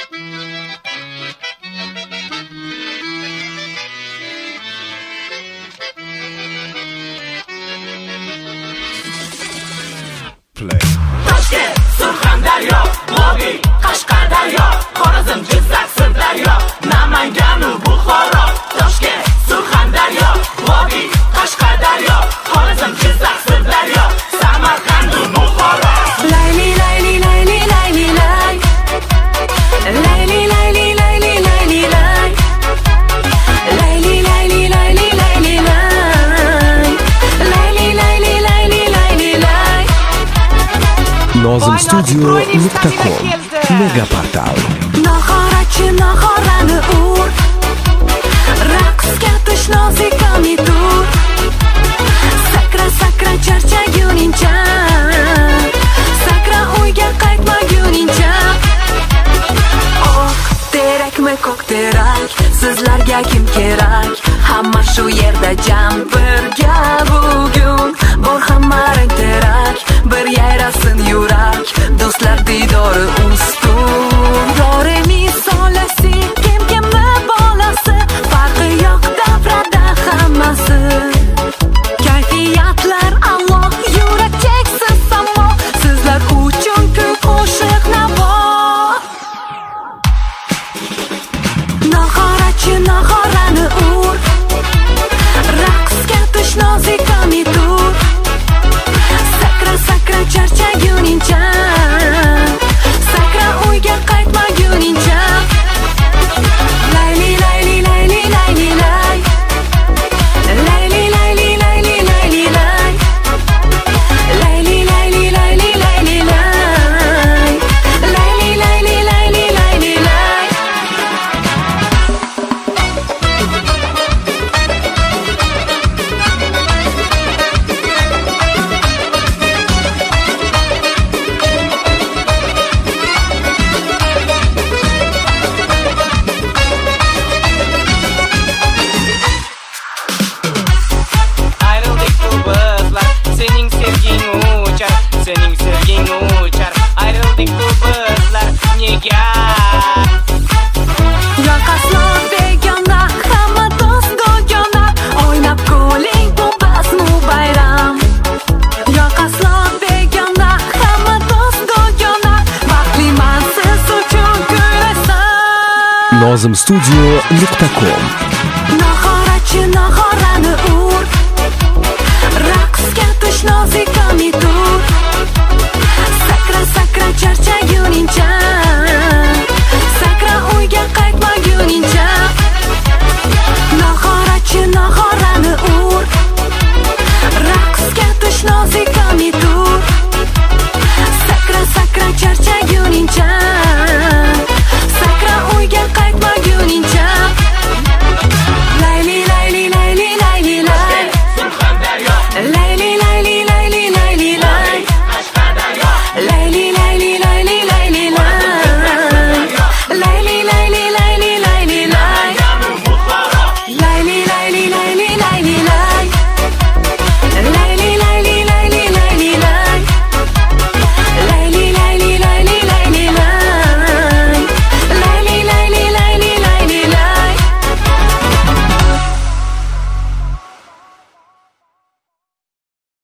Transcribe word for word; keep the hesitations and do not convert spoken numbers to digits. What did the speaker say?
Toshkent, Surxondaryo, Loviy, Qashqadaryo, Xorazm, Jizzax, Sirdaryo, Namangan va Buxoro. Toshkent, Surxondaryo, Loviy, Qashqadaryo, Xorazm, Jizzax, Sirdaryo, Samarqand va Buxoro. Layli layli layli layli lay. Layli layli layli layli lay. Layli layli layli layli lay. Layli layli layli layli lay. Nozim Studio nuqta com Mega portal. Nahoratchi nahorani ur. Raqsga tush nozik amitur. Sakra sakra charchaguningcha. Sakra uyga qaytmaguningcha. Oq terakmi ko'k terak, sizlarga kim kerak? Hamma shu yerda jam birga bugun. Bor hamma rang terak, bir yayrasin yurak. Do'stlar didori ustun. Dore misolasi kim kimni bolasi, farqi yo'q davrada hammasi. Kayfiyatlar Alloh, yurak cheksiz samo. Sizlar uchun ko'p qo'shiq navo. Nahoratchi nahorani ur. Raqsga tush nozik amitur. Sakra sakra charchaguningcha. Sakra uyga qaytmaguningcha. Layli layli layli layli lay. Layli layli layli layli lay. Layli layli layli layli lay. Layli layli layli layli lay. Ayrıldık bu bızlar, senin sevgin uçar, senin sevgin uçar. Ayrıldık bu bızlar, nega? Yoqaslar begona, hamma do'st do'gona. O'ynab kuling, bu bazmu bayram. Yoqaslar begona, hamma do'st do'gona. Baxtliman siz uchun kulasan. Nozim Studio nuqta com Nahoratchi nahorani ur. Raqsga tush nozik amitur. Sakra sakra charchaguningcha.